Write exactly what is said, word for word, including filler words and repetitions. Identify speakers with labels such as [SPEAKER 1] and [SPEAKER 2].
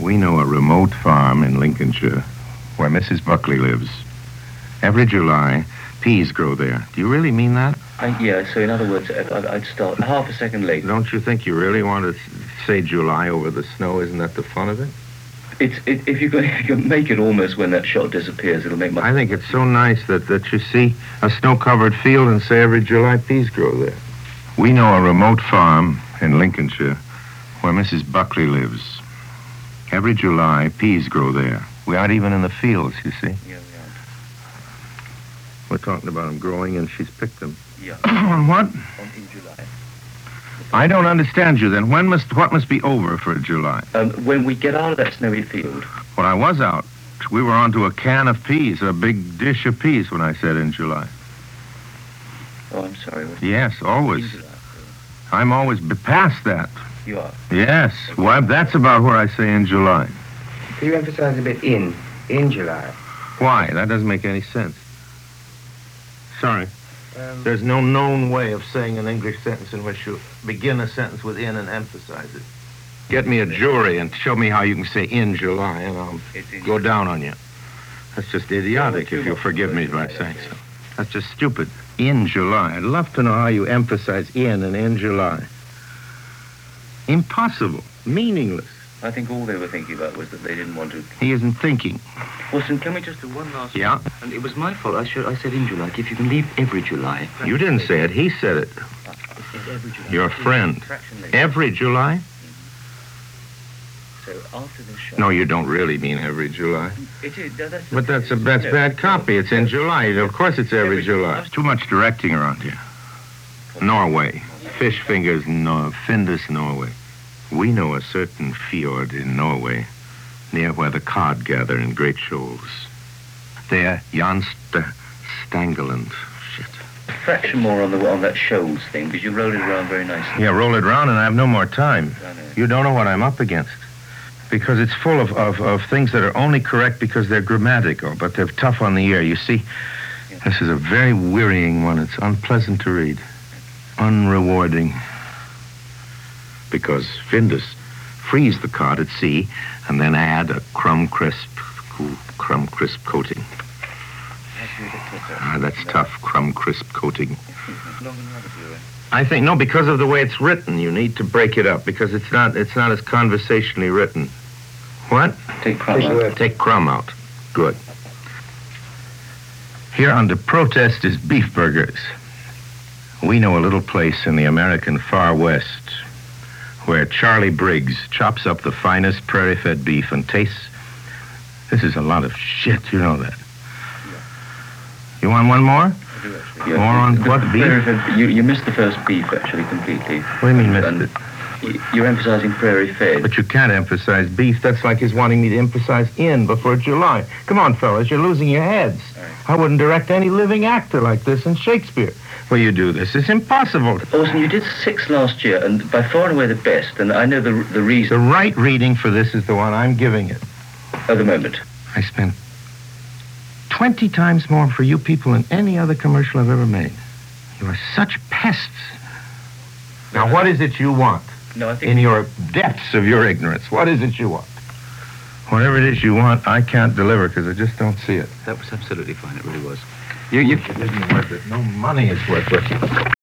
[SPEAKER 1] We know a remote farm in Lincolnshire where Missus Buckley lives. Every July, peas grow there. Do you really mean that?
[SPEAKER 2] I, yeah, so in other words, I, I'd start half a second late.
[SPEAKER 1] Don't you think you really want to say July over the snow? Isn't that the fun of it?
[SPEAKER 2] It's, it, if you can, if you can make it almost when that shot disappears, it'll make my...
[SPEAKER 1] I think it's so nice that, that you see a snow-covered field and say every July peas grow there. We know a remote farm in Lincolnshire where Missus Buckley lives. Every July, peas grow there. We aren't even in the fields, you see.
[SPEAKER 2] Yeah, we aren't.
[SPEAKER 1] We're talking about them growing, and she's picked them.
[SPEAKER 2] Yeah.
[SPEAKER 1] On what?
[SPEAKER 2] On, in July.
[SPEAKER 1] I don't understand you, then. When must, what must be over for July?
[SPEAKER 2] Um, when we get out of that snowy field.
[SPEAKER 1] When I was out, we were onto a can of peas, a big dish of peas when I said in July.
[SPEAKER 2] Oh, I'm sorry. What-
[SPEAKER 1] Yes, always.
[SPEAKER 2] In July.
[SPEAKER 1] I'm always b- past that.
[SPEAKER 2] You are.
[SPEAKER 1] Yes. Well, that's about where I say in July.
[SPEAKER 3] Can you emphasize a bit in, in July?
[SPEAKER 1] Why? That doesn't make any sense. Sorry.
[SPEAKER 3] Um,
[SPEAKER 1] There's no known way of saying an English sentence in which you begin a sentence with in and emphasize it. Get me a jury and show me how you can say in July, and I'll
[SPEAKER 2] It's in
[SPEAKER 1] go down on you. That's just idiotic,
[SPEAKER 2] Yeah,
[SPEAKER 1] if you'll
[SPEAKER 2] too
[SPEAKER 1] forgive me
[SPEAKER 2] much.
[SPEAKER 1] by saying so. That's just stupid. In July. I'd love to know how you emphasize in and in July. Impossible. Meaningless.
[SPEAKER 2] I think all they were thinking about was that they didn't want to...
[SPEAKER 1] He isn't thinking.
[SPEAKER 2] Wilson, can we just do one last...
[SPEAKER 1] Yeah?
[SPEAKER 2] And it was my fault. I should. I said in July. If you can leave every July...
[SPEAKER 1] You didn't say it. He said it.
[SPEAKER 2] It's every July.
[SPEAKER 1] Your friend.
[SPEAKER 2] Fraction late.
[SPEAKER 1] Every July?
[SPEAKER 2] So after this shot...
[SPEAKER 1] No, you don't really mean every July.
[SPEAKER 2] It is. That, that's
[SPEAKER 1] But that's a that's
[SPEAKER 2] no,
[SPEAKER 1] bad copy.
[SPEAKER 2] no,
[SPEAKER 1] It's in
[SPEAKER 2] no.
[SPEAKER 1] July. Of course it's every
[SPEAKER 2] Every-
[SPEAKER 1] July. Too much directing around here. Norway. Fish fingers, no, Findus, Norway. We know a certain fjord in Norway, near where the cod gather in great shoals. There, Jan St- Stangeland. Shit.
[SPEAKER 2] A fraction more on the on that shoals thing, because you rolled it around very nicely.
[SPEAKER 1] Yeah, roll it round and I have no more time.
[SPEAKER 2] I know.
[SPEAKER 1] You don't know what I'm up against. Because it's full of, of, of things that are only correct because they're grammatical, but they're tough on the ear. You see,
[SPEAKER 2] Yeah.
[SPEAKER 1] this is a very wearying one. It's unpleasant to read. Unrewarding. Because Findus freeze the cod at sea and then add a crumb crisp, crumb crisp coating. Ah, that's tough, crumb crisp coating. I think, no, because of the way it's written, you need to break it up because it's not it's not as conversationally written. What?
[SPEAKER 2] Take crumb
[SPEAKER 3] Big
[SPEAKER 2] out.
[SPEAKER 3] word.
[SPEAKER 1] Take crumb out. Good. Here under protest is beef burgers. We know a little place in the American far west where Charlie Briggs chops up the finest prairie-fed beef and tastes... This is a lot of shit, you know that. You want one more?
[SPEAKER 2] I do actually.
[SPEAKER 1] More on
[SPEAKER 2] The-
[SPEAKER 1] what,
[SPEAKER 2] the-
[SPEAKER 1] beef?
[SPEAKER 2] You, you missed the first beef, actually, completely.
[SPEAKER 1] What do you mean,
[SPEAKER 2] And
[SPEAKER 1] mister?
[SPEAKER 2] y- You're emphasizing prairie fed.
[SPEAKER 1] But you can't emphasize beef. That's like his wanting me to emphasize in before July. Come on, fellas, you're losing your heads.
[SPEAKER 2] All right.
[SPEAKER 1] I wouldn't direct any living actor like this in Shakespeare. Well, you do this. It's impossible.
[SPEAKER 2] Orson, you did six last year, and by far and away the best, and I know the the
[SPEAKER 1] The
[SPEAKER 2] reason
[SPEAKER 1] right reading for this is the one I'm giving it.
[SPEAKER 2] at the moment.
[SPEAKER 1] I spent twenty times more for you people than any other commercial I've ever made. You are such pests. Now, what is it you want?
[SPEAKER 2] No, I think...
[SPEAKER 1] In your depths of your ignorance, what is it you want? Whatever it is you want, I can't deliver because I just don't see it.
[SPEAKER 2] That was absolutely fine, it really was. You, you...
[SPEAKER 1] It isn't worth it. No money is worth it.